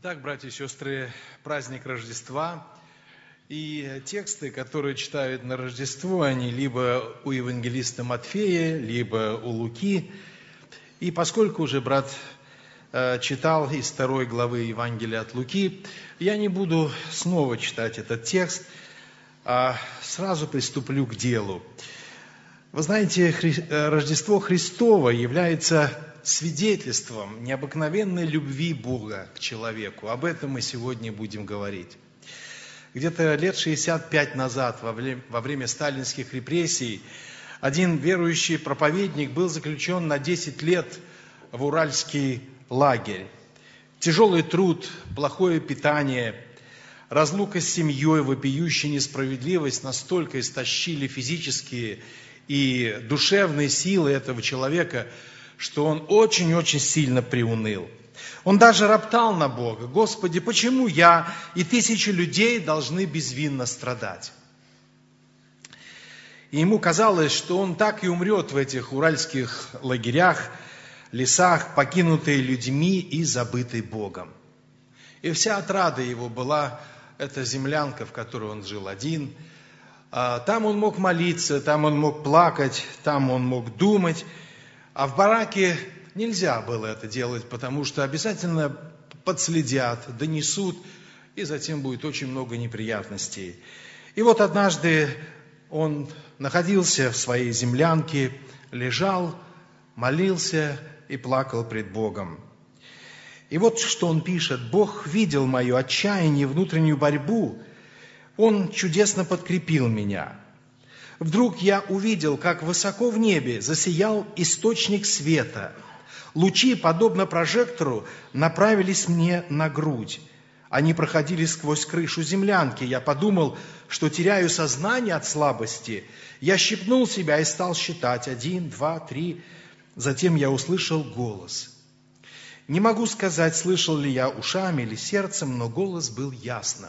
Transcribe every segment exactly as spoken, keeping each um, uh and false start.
Итак, братья и сестры, праздник Рождества. И тексты, которые читают на Рождество, они либо у евангелиста Матфея, либо у Луки. И поскольку уже брат читал из второй главы Евангелия от Луки, я не буду снова читать этот текст, а сразу приступлю к делу. Вы знаете, Хри... Рождество Христово является свидетельством необыкновенной любви Бога к человеку. Об этом мы сегодня будем говорить. Где-то лет шестьдесят пять назад, во время, во время сталинских репрессий, один верующий проповедник был заключен на десять лет в уральский лагерь. Тяжелый труд, плохое питание, разлука с семьей, вопиющая несправедливость настолько истощили физические и душевные силы этого человека, что он очень-очень сильно приуныл. Он даже роптал на Бога: «Господи, почему я и тысячи людей должны безвинно страдать?» И ему казалось, что он так и умрет в этих уральских лагерях, лесах, покинутый людьми и забытый Богом. И вся отрада его была эта землянка, в которой он жил один. Там он мог молиться, там он мог плакать, там он мог думать. А в бараке нельзя было это делать, потому что обязательно подследят, донесут, и затем будет очень много неприятностей. И вот однажды он находился в своей землянке, лежал, молился и плакал пред Богом. И вот что он пишет: «Бог видел мое отчаяние, внутреннюю борьбу, Он чудесно подкрепил меня. Вдруг я увидел, как высоко в небе засиял источник света. Лучи, подобно прожектору, направились мне на грудь. Они проходили сквозь крышу землянки. Я подумал, что теряю сознание от слабости. Я щипнул себя и стал считать: один, два, три. Затем я услышал голос. Не могу сказать, слышал ли я ушами или сердцем, но голос был ясным.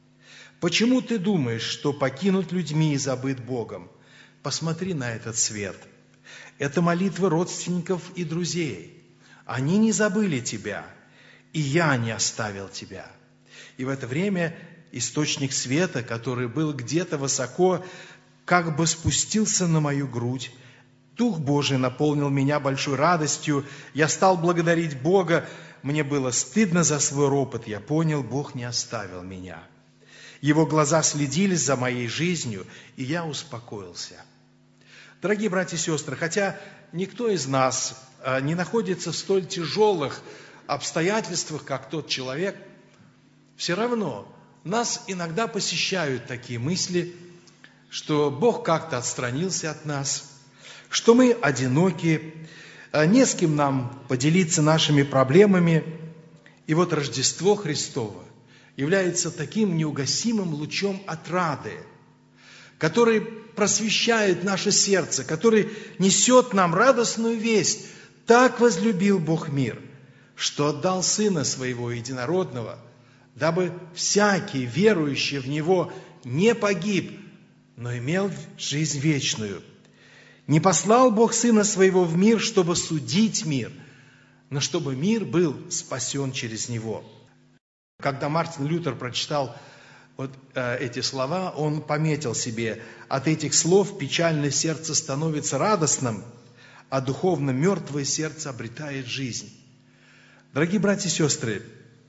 Почему ты думаешь, что покинут людьми и забыт Богом? Посмотри на этот свет. Это молитвы родственников и друзей. Они не забыли тебя, и я не оставил тебя». И в это время источник света, который был где-то высоко, как бы спустился на мою грудь. Дух Божий наполнил меня большой радостью. Я стал благодарить Бога. Мне было стыдно за свой ропот. Я понял, Бог не оставил меня. Его глаза следили за моей жизнью, и я успокоился. Дорогие братья и сестры, хотя никто из нас не находится в столь тяжелых обстоятельствах, как тот человек, все равно нас иногда посещают такие мысли, что Бог как-то отстранился от нас, что мы одиноки, не с кем нам поделиться нашими проблемами. И вот Рождество Христово является таким неугасимым лучом отрады, который просвещает наше сердце, который несет нам радостную весть. Так возлюбил Бог мир, что отдал Сына Своего Единородного, дабы всякий, верующий в Него, не погиб, но имел жизнь вечную. Не послал Бог Сына Своего в мир, чтобы судить мир, но чтобы мир был спасен через Него». Когда Мартин Лютер прочитал вот э, эти слова, он пометил себе: «От этих слов печальное сердце становится радостным, а духовно мертвое сердце обретает жизнь». Дорогие братья и сестры,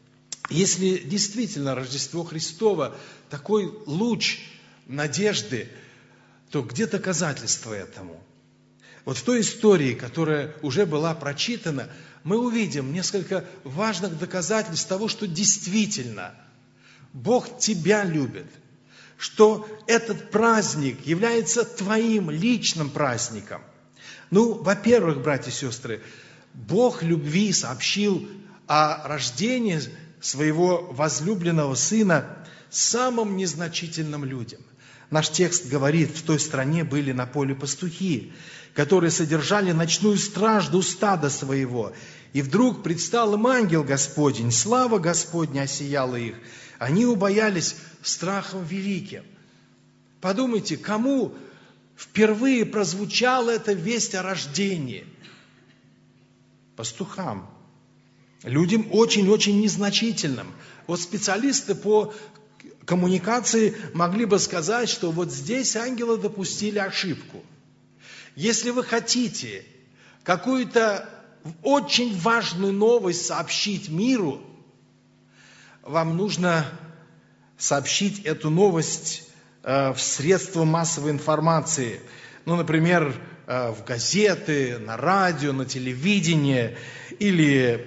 если действительно Рождество Христово такой луч надежды, то где доказательства этому? Вот в той истории, которая уже была прочитана, мы увидим несколько важных доказательств того, что действительно Бог тебя любит, что этот праздник является твоим личным праздником. Ну, во-первых, братья и сестры, Бог любви сообщил о рождении своего возлюбленного Сына самым незначительным людям. Наш текст говорит: в той стране были на поле пастухи, которые содержали ночную стражу стада своего. И вдруг предстал им ангел Господень, слава Господня осияла их. Они убоялись страхом великим. Подумайте, кому впервые прозвучала эта весть о рождении? Пастухам. людям очень-очень незначительным. Вот специалисты по коммуникации могли бы сказать, что вот здесь ангелы допустили ошибку. Если вы хотите какую-то очень важную новость сообщить миру, вам нужно сообщить эту новость в средства массовой информации. Ну, например, в газеты, на радио, на телевидение или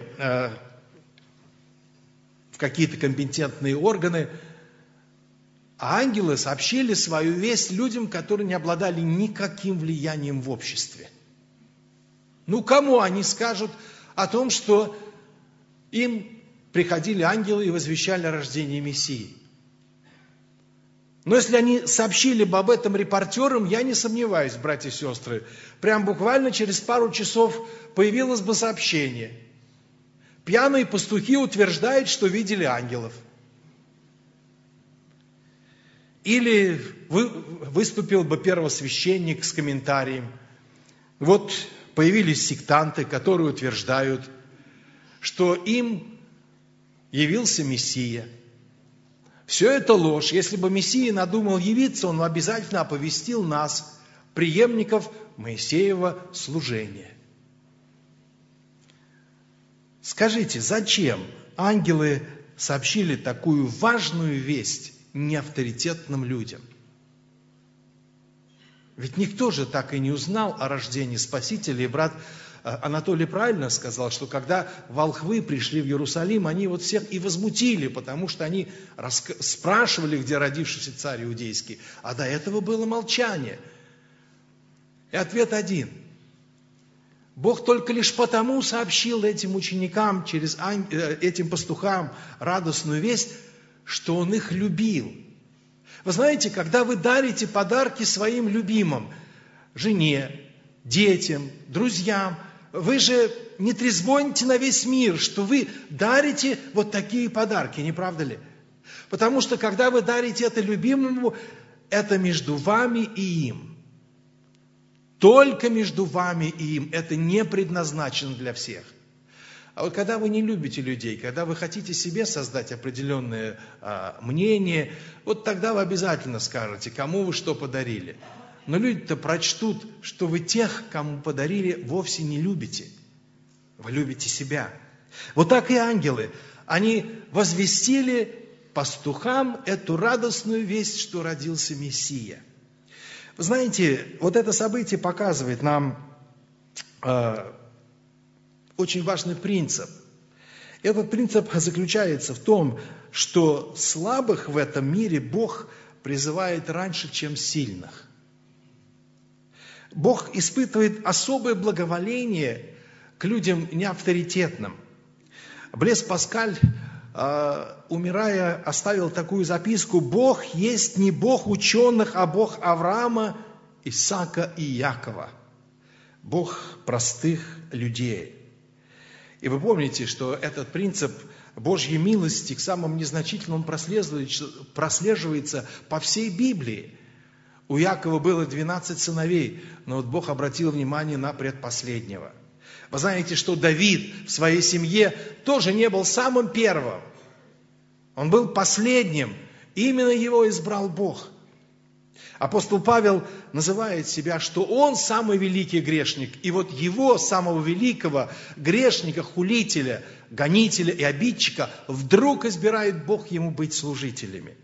в какие-то компетентные органы. А ангелы сообщили свою весть людям, которые не обладали никаким влиянием в обществе. Ну, кому они скажут о том, что им приходили ангелы и возвещали о рождении Мессии? Но если они сообщили бы об этом репортерам, я не сомневаюсь, братья и сестры, прям буквально через пару часов появилось бы сообщение. Пьяные пастухи утверждают, что видели ангелов. Или вы, выступил бы первосвященник с комментарием. Вот появились сектанты, которые утверждают, что им явился Мессия. Все это ложь. Если бы Мессия надумал явиться, он обязательно оповестил нас, преемников Моисеева служения. Скажите, зачем ангелы сообщили такую важную весть неавторитетным людям? Ведь никто же так и не узнал о рождении Спасителя. И брат Анатолий правильно сказал, что когда волхвы пришли в Иерусалим, они вот всех и возмутили, потому что они раска- спрашивали, где родившийся царь иудейский, а до этого было молчание. И ответ один. Бог только лишь потому сообщил этим ученикам, через ан... этим пастухам радостную весть, что Он их любил. Вы знаете, когда вы дарите подарки своим любимым, жене, детям, друзьям, вы же не трезвоните на весь мир, что вы дарите вот такие подарки, не правда ли? Потому что, когда вы дарите это любимому, это между вами и им. Только между вами и им. Это не предназначено для всех. А вот когда вы не любите людей, когда вы хотите себе создать определенное а, мнение, вот тогда вы обязательно скажете, кому вы что подарили. Но люди-то прочтут, что вы тех, кому подарили, вовсе не любите. Вы любите себя. Вот так и ангелы. Они возвестили пастухам эту радостную весть, что родился Мессия. Вы знаете, вот это событие показывает нам э, очень важный принцип. Этот принцип заключается в том, что слабых в этом мире Бог призывает раньше, чем сильных. Бог испытывает особое благоволение к людям неавторитетным. Блез Паскаль, э, умирая, оставил такую записку: «Бог есть не Бог ученых, а Бог Авраама, Исаака и Якова, Бог простых людей». И вы помните, что этот принцип Божьей милости к самым незначительным прослеживается по всей Библии. У Якова было двенадцать сыновей, но вот Бог обратил внимание на предпоследнего. Вы знаете, что Давид в своей семье тоже не был самым первым. Он был последним. Именно его избрал Бог. Апостол Павел называет себя, что он самый великий грешник. И вот его, самого великого грешника, хулителя, гонителя и обидчика, вдруг избирает Бог ему быть служителями.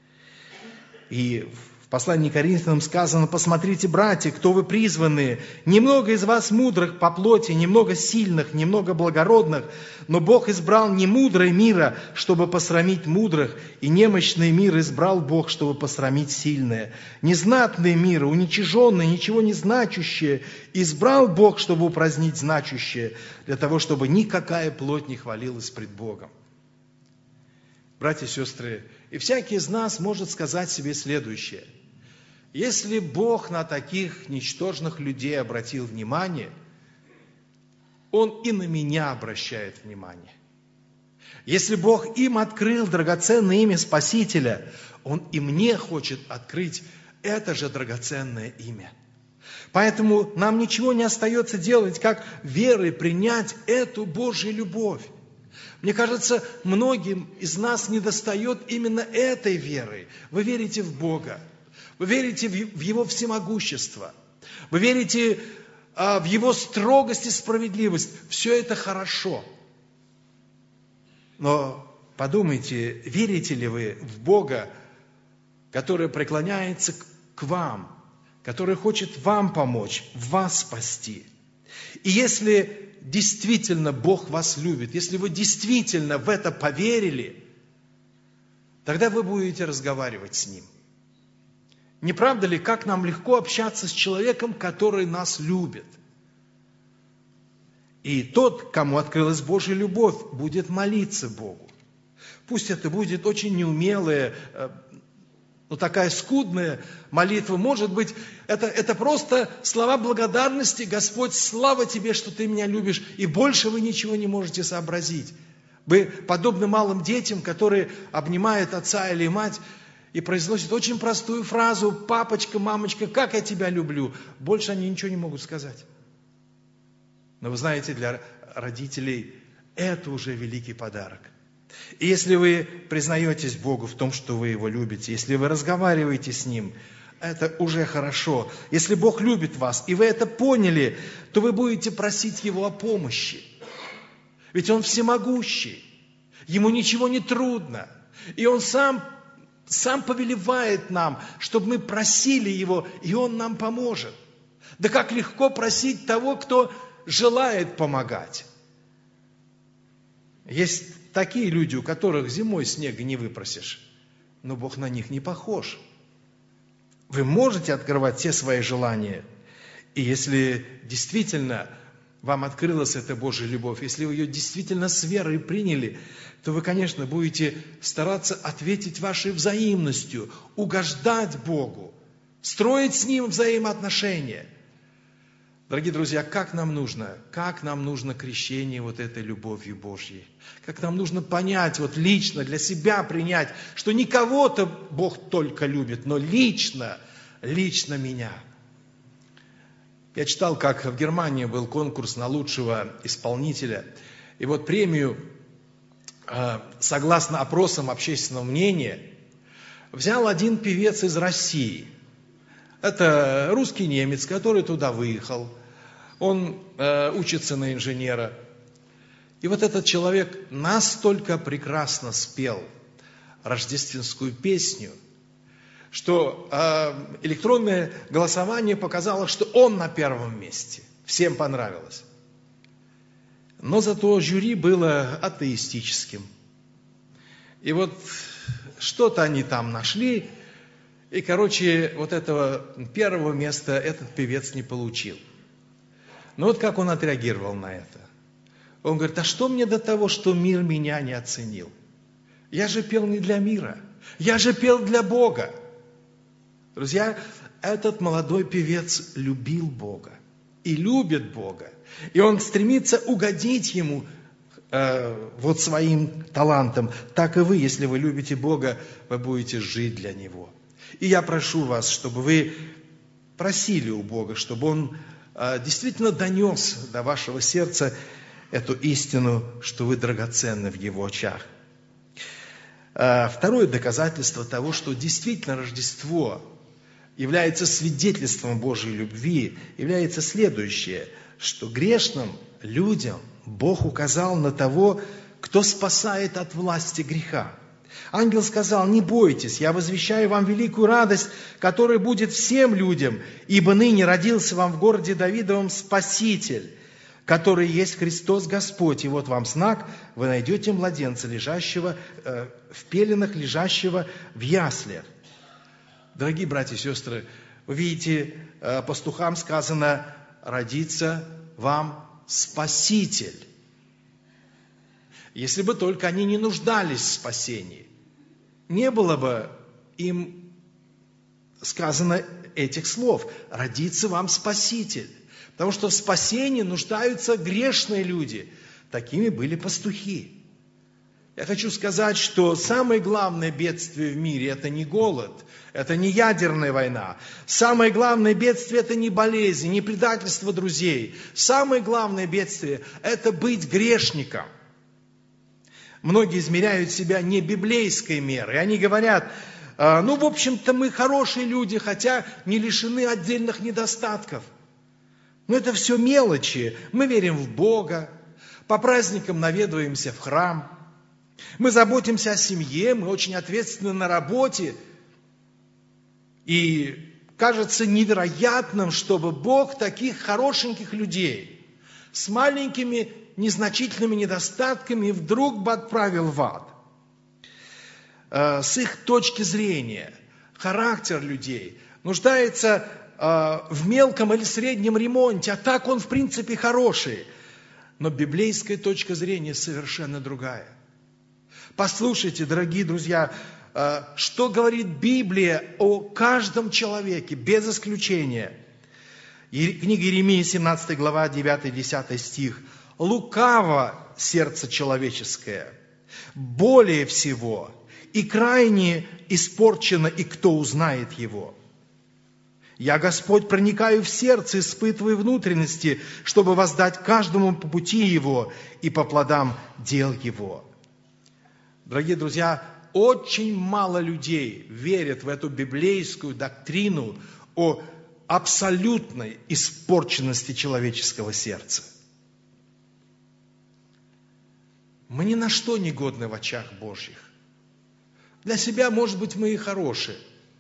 И в послании к Коринфянам сказано: «Посмотрите, братья, кто вы призванные. Немного из вас мудрых по плоти, немного сильных, немного благородных. Но Бог избрал немудрое мира, чтобы посрамить мудрых, и немощный мир избрал Бог, чтобы посрамить сильное. Незнатные мира, уничиженные, ничего не значащие, избрал Бог, чтобы упразднить значащее, для того, чтобы никакая плоть не хвалилась пред Богом». Братья и сестры, и всякий из нас может сказать себе следующее: если Бог на таких ничтожных людей обратил внимание, Он и на меня обращает внимание. Если Бог им открыл драгоценное имя Спасителя, Он и мне хочет открыть это же драгоценное имя. Поэтому нам ничего не остается делать, как верой принять эту Божью любовь. Мне кажется, многим из нас недостает именно этой веры. Вы верите в Бога, вы верите в Его всемогущество, вы верите а, в Его строгость и справедливость. Все это хорошо. Но подумайте, верите ли вы в Бога, который преклоняется к вам, который хочет вам помочь, вас спасти? И если действительно Бог вас любит, если вы действительно в это поверили, тогда вы будете разговаривать с Ним. Не правда ли, как нам легко общаться с человеком, который нас любит? И тот, кому открылась Божья любовь, будет молиться Богу. Пусть это будет очень неумелая, но такая скудная молитва. Может быть, это, это просто слова благодарности. Господь, слава Тебе, что Ты меня любишь. И больше вы ничего не можете сообразить. Вы подобны малым детям, которые обнимают отца или мать и произносят очень простую фразу: «Папочка, мамочка, как я тебя люблю». Больше они ничего не могут сказать. Но вы знаете, для родителей это уже великий подарок. И если вы признаетесь Богу в том, что вы Его любите, если вы разговариваете с Ним, это уже хорошо. Если Бог любит вас, и вы это поняли, то вы будете просить Его о помощи. Ведь Он всемогущий, Ему ничего не трудно. И Он сам, сам повелевает нам, чтобы мы просили Его, и Он нам поможет. Да как легко просить того, кто желает помогать. Есть такие люди, у которых зимой снега не выпросишь, но Бог на них не похож. Вы можете открывать все свои желания, и если действительно вам открылась эта Божья любовь, если вы ее действительно с верой приняли, то вы, конечно, будете стараться ответить вашей взаимностью, угождать Богу, строить с Ним взаимоотношения. Дорогие друзья, как нам нужно, как нам нужно крещение вот этой любовью Божьей. Как нам нужно понять, вот лично для себя принять, что не кого-то Бог только любит, но лично, лично меня. Я читал, как в Германии был конкурс на лучшего исполнителя. И вот премию, согласно опросам общественного мнения, взял один певец из России. Это русский немец, который туда выехал. Он э, учится на инженера. И вот этот человек настолько прекрасно спел рождественскую песню, что э, электронное голосование показало, что он на первом месте. Всем понравилось. Но зато жюри было атеистическим. И вот что-то они там нашли. И, короче, вот этого первого места этот певец не получил. Но вот как он отреагировал на это. Он говорит: а что мне до того, что мир меня не оценил? Я же пел не для мира, я же пел для Бога. Друзья, этот молодой певец любил Бога и любит Бога. И он стремится угодить Ему э, вот своим талантом. Так и вы, если вы любите Бога, вы будете жить для Него. И я прошу вас, чтобы вы просили у Бога, чтобы Он э, действительно донес до вашего сердца эту истину, что вы драгоценны в Его очах. Э, второе доказательство того, что действительно Рождество является свидетельством Божьей любви, является следующее, что грешным людям Бог указал на того, кто спасает от власти греха. Ангел сказал: не бойтесь, я возвещаю вам великую радость, которая будет всем людям, ибо ныне родился вам в городе Давидовом Спаситель, который есть Христос Господь. И вот вам знак: вы найдете младенца, лежащего э, в пеленах, лежащего в яслях. Дорогие братья и сестры, вы видите, э, пастухам сказано: родится вам Спаситель. Если бы только они не нуждались в спасении, не было бы им сказано этих слов: родится вам Спаситель. Потому что в спасении нуждаются грешные люди. Такими были пастухи. Я хочу сказать, что самое главное бедствие в мире – это не голод, это не ядерная война. Самое главное бедствие – это не болезнь, не предательство друзей. Самое главное бедствие – это быть грешником. Многие измеряют себя не библейской мерой. Они говорят, ну, в общем-то, мы хорошие люди, хотя не лишены отдельных недостатков. Но это все мелочи. Мы верим в Бога, по праздникам наведываемся в храм, мы заботимся о семье, мы очень ответственны на работе. И кажется невероятным, чтобы Бог таких хорошеньких людей с маленькими незначительными недостатками вдруг бы отправил в ад. С их точки зрения, характер людей нуждается в мелком или среднем ремонте, а так он в принципе хороший. Но библейская точка зрения совершенно другая. Послушайте, дорогие друзья, что говорит Библия о каждом человеке, без исключения. Книга Иеремии, семнадцатая глава, девятый-десятый стих. «Лукаво сердце человеческое, более всего, и крайне испорчено, и кто узнает его? Я, Господь, проникаю в сердце, испытываю внутренности, чтобы воздать каждому по пути его и по плодам дел его». Дорогие друзья, очень мало людей верят в эту библейскую доктрину о абсолютной испорченности человеческого сердца. Мы ни на что не годны в очах Божьих. Для себя, может быть, мы и хорошие.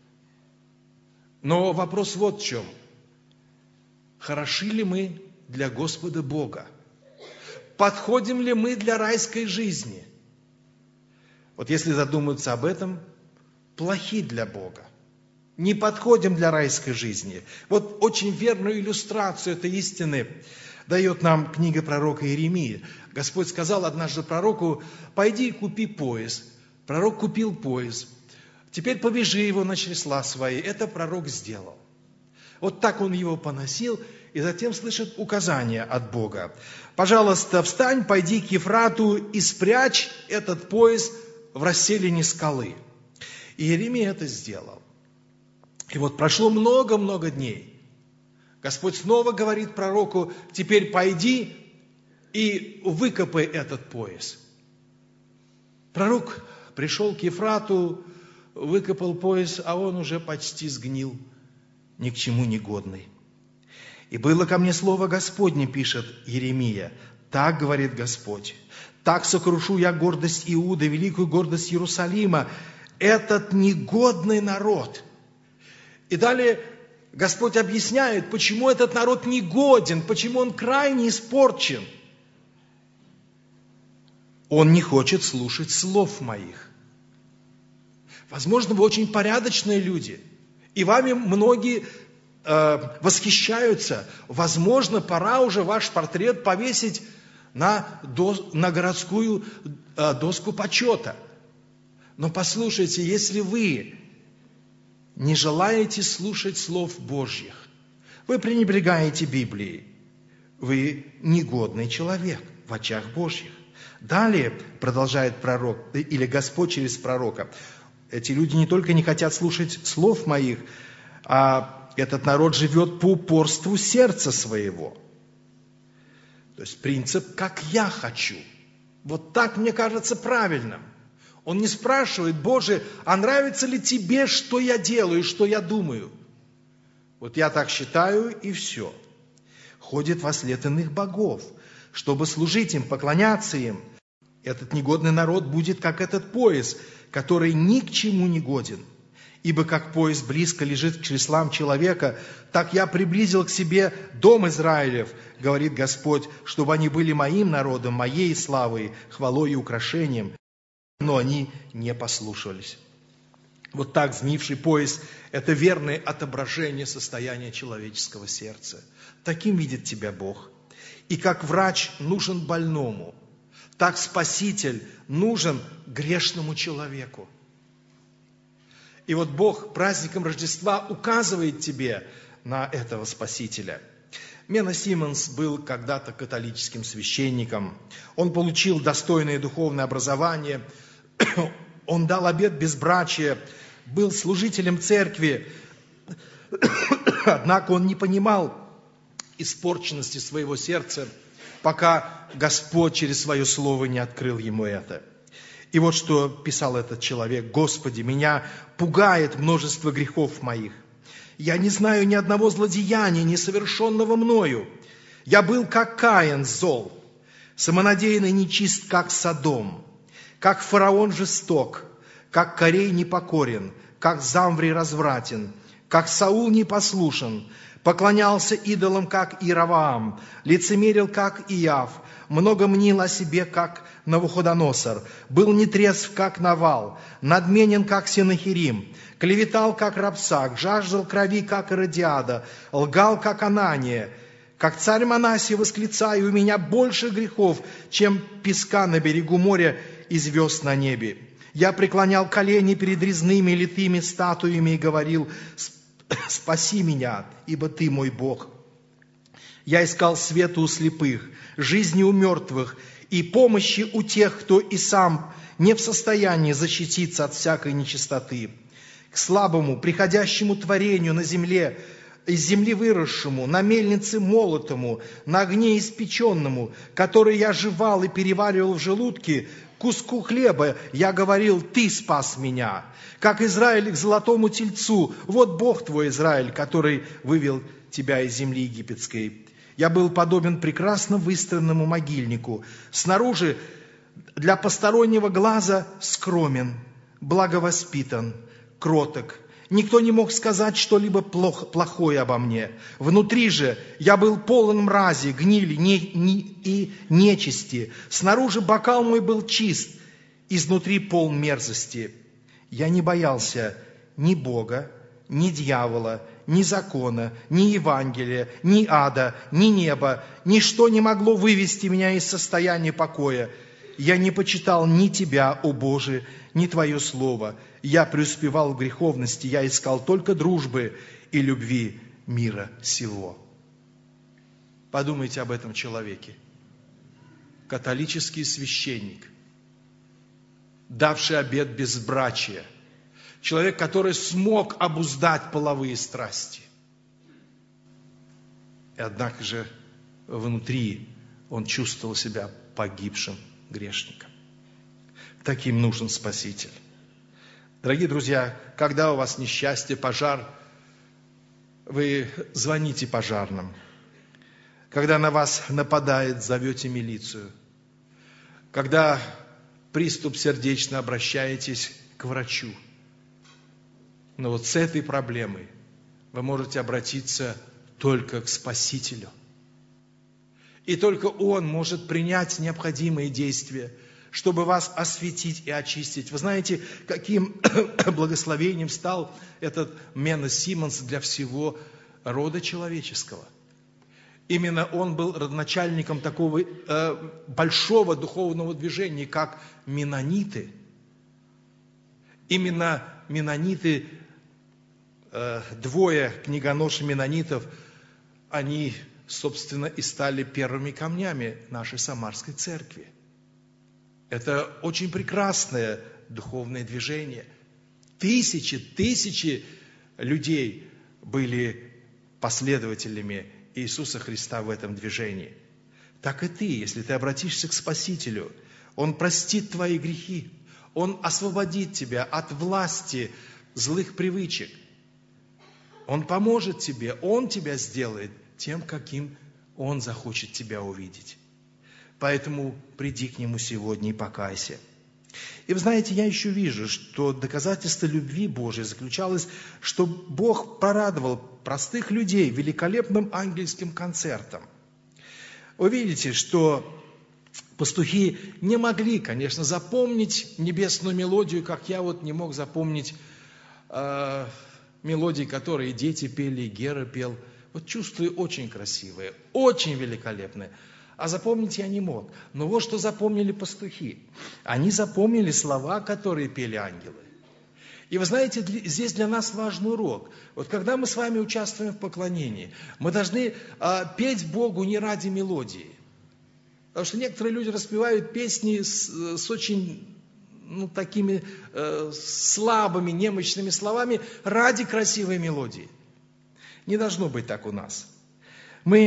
Но вопрос вот в чем. Хороши ли мы для Господа Бога? Подходим ли мы для райской жизни? Вот если задуматься об этом, плохи для Бога. Не подходим для райской жизни. Вот очень верную иллюстрацию этой истины дает нам книга пророка Иеремии. Господь сказал однажды пророку: «Пойди и купи пояс». Пророк купил пояс. «Теперь повяжи его на чресла свои». Это пророк сделал. Вот так он его поносил, и затем слышит указание от Бога. «Пожалуйста, встань, пойди к Ефрату и спрячь этот пояс в расселине скалы». И Иеремия это сделал. И вот прошло много-много дней. Господь снова говорит пророку: «Теперь пойди и выкопай этот пояс». Пророк пришел к Ефрату, выкопал пояс, а он уже почти сгнил, ни к чему не годный. «И было ко мне слово Господне, пишет Иеремия, так говорит Господь, так сокрушу я гордость Иуды, великую гордость Иерусалима, этот негодный народ». И далее Господь объясняет, почему этот народ негоден, почему он крайне испорчен. Он не хочет слушать слов моих. Возможно, вы очень порядочные люди, и вами многие э, восхищаются. Возможно, пора уже ваш портрет повесить на, до, на городскую э, доску почета. Но послушайте, если вы не желаете слушать слов Божьих, вы пренебрегаете Библией, вы негодный человек в очах Божьих. Далее продолжает пророк, или Господь через пророка: эти люди не только не хотят слушать слов моих, а этот народ живет по упорству сердца своего. То есть принцип «как я хочу». Вот так мне кажется правильным. Он не спрашивает: Боже, а нравится ли тебе, что я делаю, что я думаю? Вот я так считаю, и все. Ходит во след иных богов, чтобы служить им, поклоняться им. Этот негодный народ будет, как этот пояс, который ни к чему не годен. Ибо как пояс близко лежит к чреслам человека, так я приблизил к себе дом Израилев, говорит Господь, чтобы они были моим народом, моей славой, хвалой и украшением. Но они не послушались. Вот так сгнивший пояс – это верное отображение состояния человеческого сердца. Таким видит тебя Бог. И как врач нужен больному, так Спаситель нужен грешному человеку. И вот Бог праздником Рождества указывает тебе на этого Спасителя. Мена Симмонс был когда-то католическим священником. Он получил достойное духовное образование. Он дал обет безбрачия, был служителем церкви. Однако он не понимал испорченности своего сердца, пока Господь через свое слово не открыл ему это. И вот что писал этот человек: «Господи, меня пугает множество грехов моих. Я не знаю ни одного злодеяния, не совершенного мною. Я был, как Каин, зол, самонадеянный нечист, как Содом, как фараон жесток, как Корей непокорен, как Замври развратен, как Саул непослушен, поклонялся идолам, как Иеровоам, лицемерил, как Иав, много мнил о себе, как Навуходоносор, был нетрезв, как Навал, надменен, как Сенахирим, клеветал, как Рапсак, жаждал крови, как Иродиада, лгал, как Анания, как царь Манасия восклицаю, у меня больше грехов, чем песка на берегу моря и звезд на небе. Я преклонял колени перед резными литыми статуями и говорил: спаси меня, ибо Ты мой Бог. Я искал света у слепых, жизни у мертвых и помощи у тех, кто и сам не в состоянии защититься от всякой нечистоты. К слабому, приходящему творению на земле, из земли выросшему, на мельнице молотому, на огне испеченному, который я жевал и переваривал в желудке, куску хлеба я говорил: Ты спас меня. Как Израиль к золотому тельцу, вот Бог твой, Израиль, который вывел тебя из земли египетской. Я был подобен прекрасно выстроенному могильнику. Снаружи для постороннего глаза скромен, благовоспитан, кроток. Никто не мог сказать что-либо плохое обо мне. Внутри же я был полон мрази, гнили не, не, и нечисти. Снаружи бокал мой был чист, изнутри полн мерзости. Я не боялся ни Бога, ни дьявола, ни закона, ни Евангелия, ни ада, ни неба. Ничто не могло вывести меня из состояния покоя. Я не почитал ни Тебя, о Боже, ни Твое Слово. Я преуспевал в греховности, я искал только дружбы и любви мира сего». Подумайте об этом человеке. Католический священник, давший обет безбрачия. Человек, который смог обуздать половые страсти. И однако же внутри он чувствовал себя погибшим грешником. Таким нужен Спаситель. Дорогие друзья, когда у вас несчастье, пожар, вы звоните пожарным. Когда на вас нападает, зовете милицию. Когда приступ сердечный, обращаетесь к врачу. Но вот с этой проблемой вы можете обратиться только к Спасителю. И только Он может принять необходимые действия, чтобы вас осветить и очистить. Вы знаете, каким благословением стал этот Менес Симонс для всего рода человеческого. Именно он был родоначальником такого э, большого духовного движения, как меннониты. Именно меннониты, э, двое книгоношей меннонитов, они, собственно, и стали первыми камнями нашей Самарской церкви. Это очень прекрасное духовное движение. Тысячи, тысячи людей были последователями Иисуса Христа в этом движении. Так и ты, если ты обратишься к Спасителю, Он простит твои грехи, Он освободит тебя от власти злых привычек. Он поможет тебе, Он тебя сделает тем, каким Он захочет тебя увидеть. Поэтому приди к Нему сегодня и покайся. И вы знаете, я еще вижу, что доказательство любви Божией заключалось, что Бог порадовал простых людей великолепным ангельским концертом. Вы видите, что пастухи не могли, конечно, запомнить небесную мелодию, как я вот не мог запомнить э, мелодии, которые дети пели, и Гера пел. Вот чувствую, очень красивые, очень великолепные. А запомнить я не мог. Но вот что запомнили пастухи. Они запомнили слова, которые пели ангелы. И вы знаете, здесь для нас важный урок. Вот когда мы с вами участвуем в поклонении, мы должны а, петь Богу не ради мелодии. Потому что некоторые люди распевают песни с, с очень ну, такими э, слабыми, немощными словами ради красивой мелодии. Не должно быть так у нас. Мы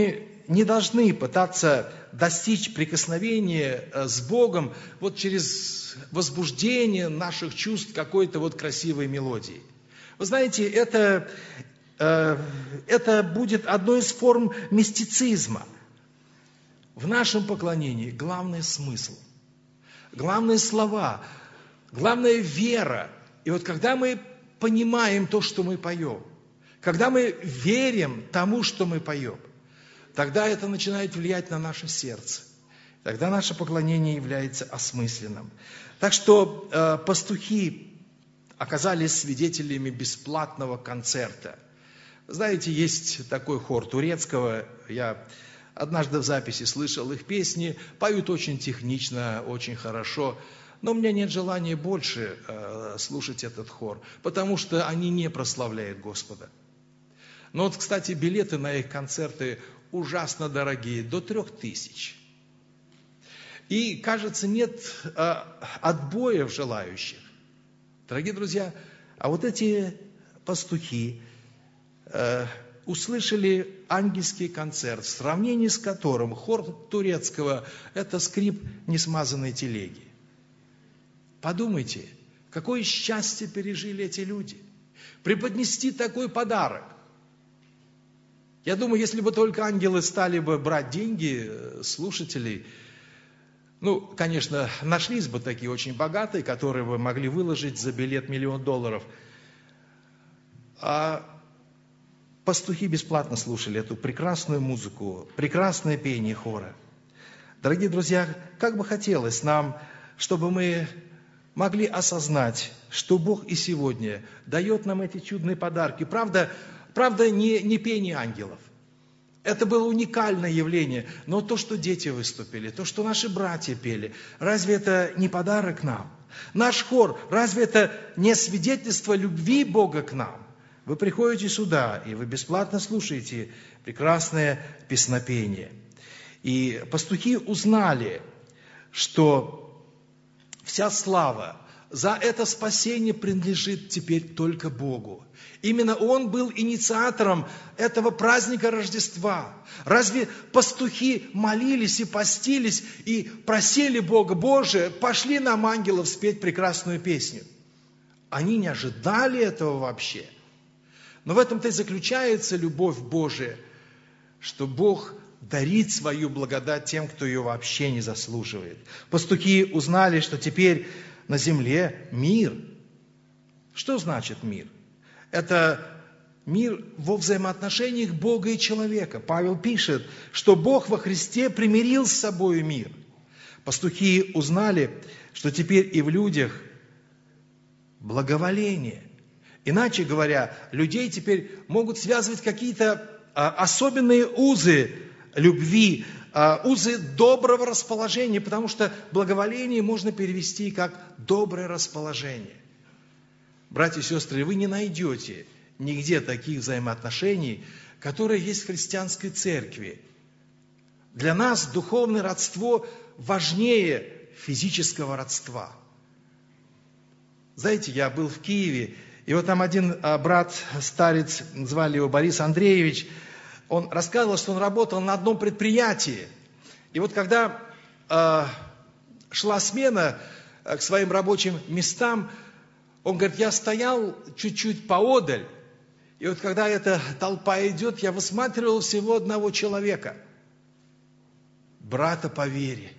не должны пытаться достичь прикосновения с Богом вот через возбуждение наших чувств какой-то вот красивой мелодии. Вы знаете, это, это будет одной из форм мистицизма. В нашем поклонении главный смысл, главные слова, главная вера. И вот когда мы понимаем то, что мы поем, когда мы верим тому, что мы поем, тогда это начинает влиять на наше сердце. Тогда наше поклонение является осмысленным. Так что э, пастухи оказались свидетелями бесплатного концерта. Знаете, есть такой хор турецкого, я однажды в записи слышал их песни, поют очень технично, очень хорошо, но у меня нет желания больше э, слушать этот хор, потому что они не прославляют Господа. Но вот, кстати, билеты на их концерты ужасно дорогие, до трех тысяч. И, кажется, нет э, отбоя в желающих. Дорогие друзья, а вот эти пастухи э, услышали ангельский концерт, в сравнении с которым хор турецкого – это скрип несмазанной телеги. Подумайте, какое счастье пережили эти люди. Преподнести такой подарок. Я думаю, если бы только ангелы стали бы брать деньги слушателей, ну, конечно, нашлись бы такие очень богатые, которые бы могли выложить за билет миллион долларов. А пастухи бесплатно слушали эту прекрасную музыку, прекрасное пение хора. Дорогие друзья, как бы хотелось нам, чтобы мы могли осознать, что Бог и сегодня дает нам эти чудные подарки. Правда, правда не, не пение ангелов. Это было уникальное явление. Но то, что дети выступили, то, что наши братья пели, разве это не подарок нам? Наш хор, разве это не свидетельство любви Бога к нам? Вы приходите сюда, и вы бесплатно слушаете прекрасное песнопение. И пастухи узнали, что вся слава за это спасение принадлежит теперь только Богу. Именно Он был инициатором этого праздника Рождества. Разве пастухи молились и постились и просили Бога: Боже, пошли нам ангелов спеть прекрасную песню? Они не ожидали этого вообще. Но в этом-то и заключается любовь Божия, что Бог дарит свою благодать тем, кто ее вообще не заслуживает. Пастухи узнали, что теперь на земле мир. Что значит мир? Это мир во взаимоотношениях Бога и человека. Павел пишет, что Бог во Христе примирил с собой мир. Пастухи узнали, что теперь и в людях благоволение. Иначе говоря, людей теперь могут связывать какие-то а, особенные узы любви, а, узы доброго расположения, потому что благоволение можно перевести как доброе расположение. Братья и сестры, вы не найдете нигде таких взаимоотношений, которые есть в христианской церкви. Для нас духовное родство важнее физического родства. Знаете, я был в Киеве, и вот там один брат, старец, звали его Борис Андреевич, он рассказывал, что он работал на одном предприятии. И вот когда э, шла смена к своим рабочим местам, он говорит, я стоял чуть-чуть поодаль, и вот когда эта толпа идет, я высматривал всего одного человека, брата по вере.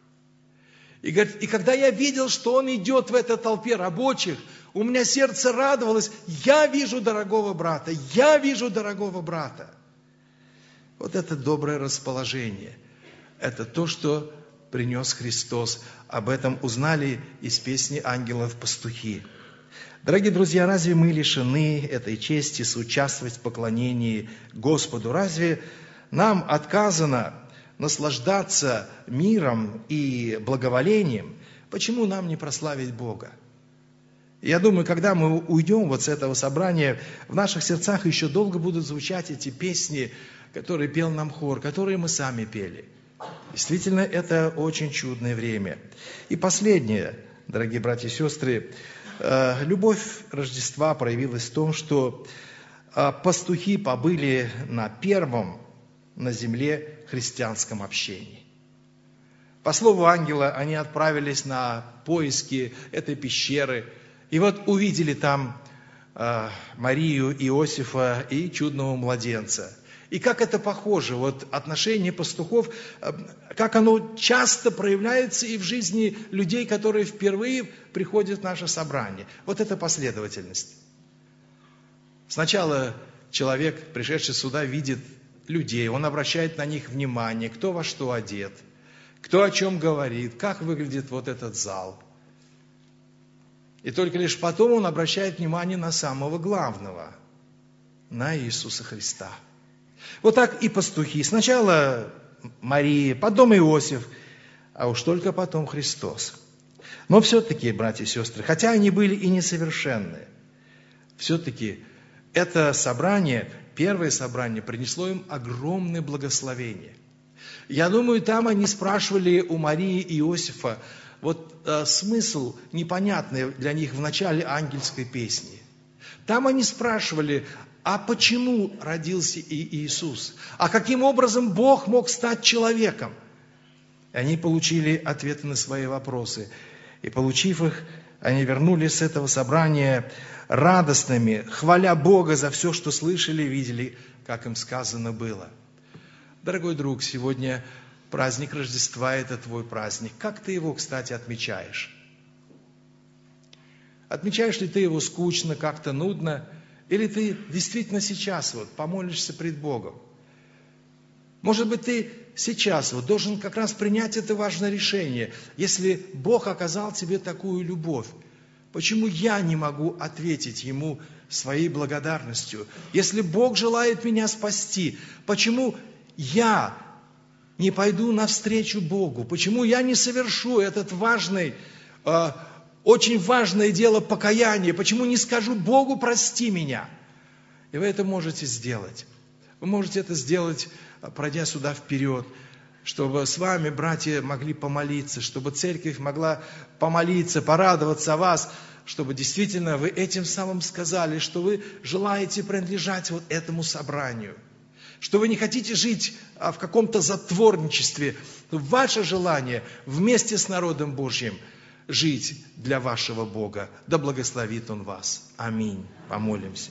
И, говорит, и когда я видел, что он идет в этой толпе рабочих, у меня сердце радовалось, я вижу дорогого брата, я вижу дорогого брата. Вот это доброе расположение, это то, что принес Христос. Об этом узнали из песни ангелов пастухи. Дорогие друзья, разве мы лишены этой чести соучаствовать в поклонении Господу? Разве нам отказано наслаждаться миром и благоволением? Почему нам не прославить Бога? Я думаю, когда мы уйдем вот с этого собрания, в наших сердцах еще долго будут звучать эти песни, которые пел нам хор, которые мы сами пели. Действительно, это очень чудное время. И последнее, дорогие братья и сестры, любовь Рождества проявилась в том, что пастухи побыли на первом на земле христианском общении. По слову ангела, они отправились на поиски этой пещеры, и вот увидели там э, Марию, Иосифа и чудного младенца. И как это похоже, вот отношение пастухов, э, как оно часто проявляется и в жизни людей, которые впервые приходят в наше собрание. Вот эта последовательность. Сначала человек, пришедший сюда, видит людей, он обращает на них внимание, кто во что одет, кто о чем говорит, как выглядит вот этот зал. И только лишь потом он обращает внимание на самого главного, на Иисуса Христа. Вот так и пастухи. Сначала Мария, потом Иосиф, а уж только потом Христос. Но все-таки, братья и сестры, хотя они были и несовершенны, все-таки это собрание, первое собрание, принесло им огромное благословение. Я думаю, там они спрашивали у Марии и Иосифа, вот э, смысл непонятный для них в начале ангельской песни. Там они спрашивали, а почему родился и Иисус? А каким образом Бог мог стать человеком? И они получили ответы на свои вопросы. И получив их, они вернулись с этого собрания радостными, хваля Бога за все, что слышали и видели, как им сказано было. Дорогой друг, сегодня праздник Рождества – это твой праздник. Как ты его, кстати, отмечаешь? Отмечаешь ли ты его скучно, как-то нудно? Или ты действительно сейчас вот помолишься пред Богом? Может быть, ты сейчас вот должен как раз принять это важное решение. Если Бог оказал тебе такую любовь, почему я не могу ответить Ему своей благодарностью? Если Бог желает меня спасти, почему я не пойду навстречу Богу? Почему я не совершу этот важный, э, очень важное дело покаяния? Почему не скажу Богу, прости меня? И вы это можете сделать. Вы можете это сделать, пройдя сюда вперед, чтобы с вами братья могли помолиться, чтобы церковь могла помолиться, порадоваться о вас, чтобы действительно вы этим самым сказали, что вы желаете принадлежать вот этому собранию, что вы не хотите жить в каком-то затворничестве. Ваше желание вместе с народом Божьим жить для вашего Бога. Да благословит Он вас. Аминь. Помолимся.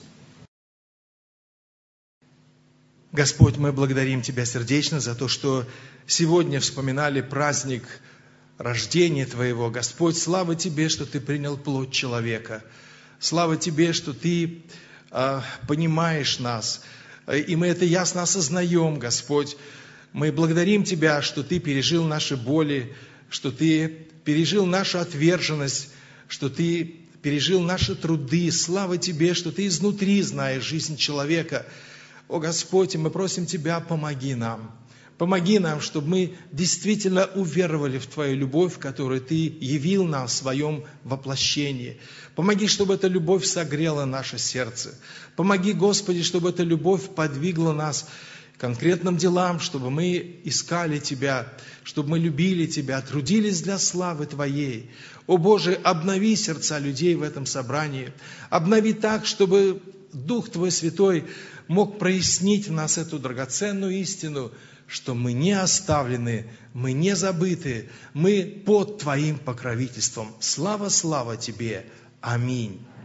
Господь, мы благодарим Тебя сердечно за то, что сегодня вспоминали праздник рождения Твоего. Господь, слава Тебе, что Ты принял плоть человека. Слава Тебе, что Ты э, понимаешь нас. И мы это ясно осознаем, Господь. Мы благодарим Тебя, что Ты пережил наши боли, что Ты пережил нашу отверженность, что Ты пережил наши труды. Слава Тебе, что Ты изнутри знаешь жизнь человека. О Господь, мы просим Тебя, помоги нам. Помоги нам, чтобы мы действительно уверовали в Твою любовь, которую Ты явил нам в Своем воплощении. Помоги, чтобы эта любовь согрела наше сердце. Помоги, Господи, чтобы эта любовь подвигла нас к конкретным делам, чтобы мы искали Тебя, чтобы мы любили Тебя, трудились для славы Твоей. О Боже, обнови сердца людей в этом собрании. Обнови так, чтобы Дух Твой Святой мог прояснить в нас эту драгоценную истину, что мы не оставлены, мы не забыты, мы под Твоим покровительством. Слава, слава Тебе! Аминь.